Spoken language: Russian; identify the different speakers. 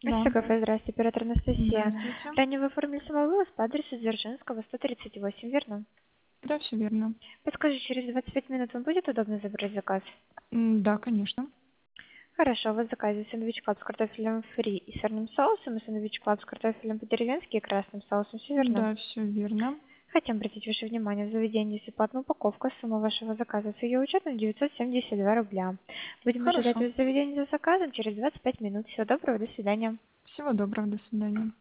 Speaker 1: Да,
Speaker 2: Кафе, здравствуйте, оператор Анастасия.
Speaker 1: здравствуйте.
Speaker 2: Ранее вы оформили самовывоз по адресу Дзержинского, 138, верно?
Speaker 1: Да, все верно.
Speaker 2: Подскажи, через 25 минут вам будет удобно забрать заказ?
Speaker 1: Да, конечно.
Speaker 2: Хорошо, у вас в заказе сэндвич клаб с картофелем фри и сырным соусом, и сэндвич клаб с картофелем по-деревенски и красным соусом, все верно?
Speaker 1: Да, все верно.
Speaker 2: Хотим обратить ваше внимание, в заведении есть бесплатная упаковка, сумма вашего заказа с ее учетом 972 рубля. Будем ожидать
Speaker 1: Хорошо.
Speaker 2: вас в заведении за заказом через 25 минут. Всего доброго, до свидания.
Speaker 1: Всего доброго, до свидания.